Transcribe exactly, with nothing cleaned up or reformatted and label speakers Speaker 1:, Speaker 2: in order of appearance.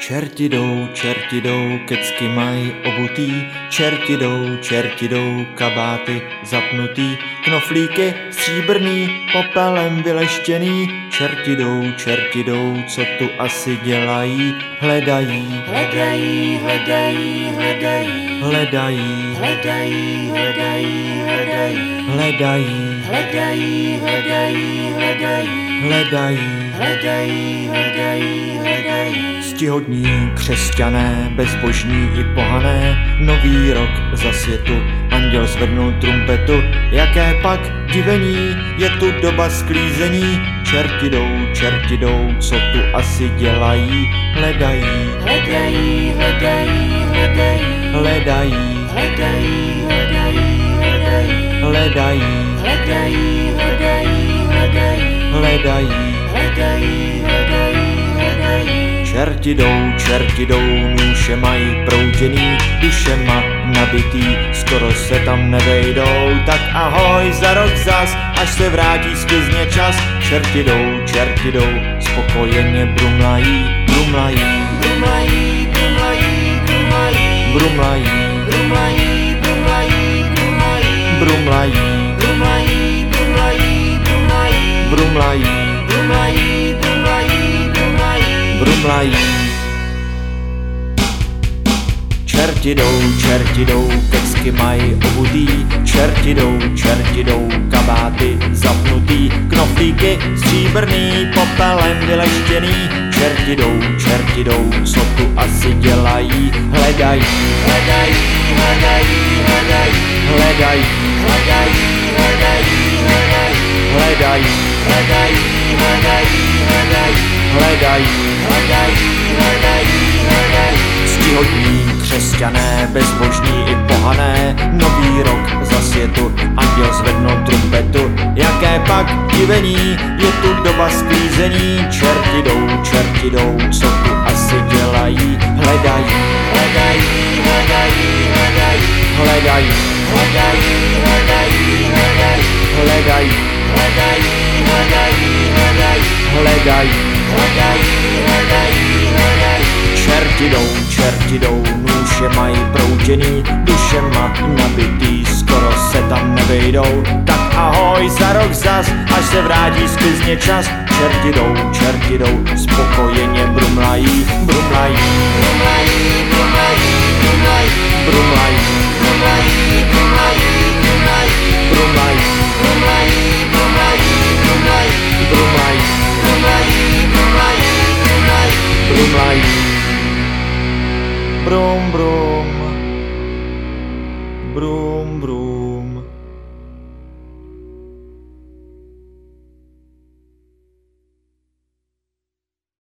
Speaker 1: Čerti jdou, čerti jdou, kecky mají obutý, čerti jdou, čerti jdou, kabáty zapnutý, knoflíky stříbrný, popelem vyleštěný, čerti jdou, čerti jdou, co tu asi dělají, hledají,
Speaker 2: Hledají, hledají, hledají,
Speaker 1: hledají,
Speaker 2: hledají, hledají, hledají,
Speaker 1: hledají,
Speaker 2: hledají, hledají, hledají,
Speaker 1: hledají,
Speaker 2: hledají, hledají, hledají.
Speaker 1: Ctihodní křesťané, bezbožní i pohané, nový rok za světu, anděl zvednul trumpetu, jaké pak divení, je tu doba sklízení, čerti jdou, čerti jdou, co tu asi dělají, hledají,
Speaker 2: Hledají, hledají, hledají,
Speaker 1: hledají,
Speaker 2: hledají, hledají, hledají,
Speaker 1: hledají,
Speaker 2: hledají, hledají, hledají,
Speaker 1: hledají.
Speaker 2: hledají, hledají, hledají.
Speaker 1: Čerti jdou, čerti jdou, nůše mají prouděný, dušema nabitý, skoro se tam nevejdou, tak ahoj za rok zas, až se vrátí sklizně čas. Čerti jdou, čerti jdou, spokojeně brumlají, brumlají,
Speaker 2: Brumlají, brumlají, brumlají,
Speaker 1: brumlají,
Speaker 2: brumlají, brumlají, brumlají,
Speaker 1: brumlají,
Speaker 2: brumlají, brumlají, brumlají,
Speaker 1: brumlají,
Speaker 2: brumlají, brumlají, brumlají.
Speaker 1: brumlají. Čerti jdou, čerti jdou, kecky mají obutý, čerti jdou, čerti jdou, kabáty zapnutý, knoflíky stříbrný, popelem vyleštěný, čerti jdou, čerti jdou, co tu asi dělají, hledají,
Speaker 2: Hledají, hledají, hledají,
Speaker 1: hledají,
Speaker 2: hledají, hledají, hledají,
Speaker 1: hledají,
Speaker 2: hledají, hledají, hledají,
Speaker 1: hledají.
Speaker 2: hledají, hledají, hledají.
Speaker 1: Ctihodní křesťané, bezbožní i pohané, nový rok za světu, anděl zvednul trumpetu, jaké pak divení, je tu doba sklízení, čerti jdou, čerti jdou, co tu asi dělají, hledají,
Speaker 2: Hledají, hledají, hledají,
Speaker 1: hledají,
Speaker 2: hledají, hledají, hledají,
Speaker 1: hledají,
Speaker 2: hledají, hledají, hledají,
Speaker 1: hledají.
Speaker 2: hledají, hledají, hledají.
Speaker 1: Čerti jdou, čerti jdou, nůše mají prouděný, dušema nabitý, skoro se tam nevejdou, tak ahoj za rok zas, až se vrátí sklizně čas. Čerti jdou, čerti jdou, spokojeně brumlají, brumlají,
Speaker 2: Brumlají, brumlají, brumlají,
Speaker 1: brumlají,
Speaker 2: brumlají, brumlají, brumlají,
Speaker 1: brumlají,
Speaker 2: brumlají, brumlají, brumlají,
Speaker 1: brumlají,
Speaker 2: brumlají, brumlají, brumlají.
Speaker 1: brumlají. Brum, brum, brum.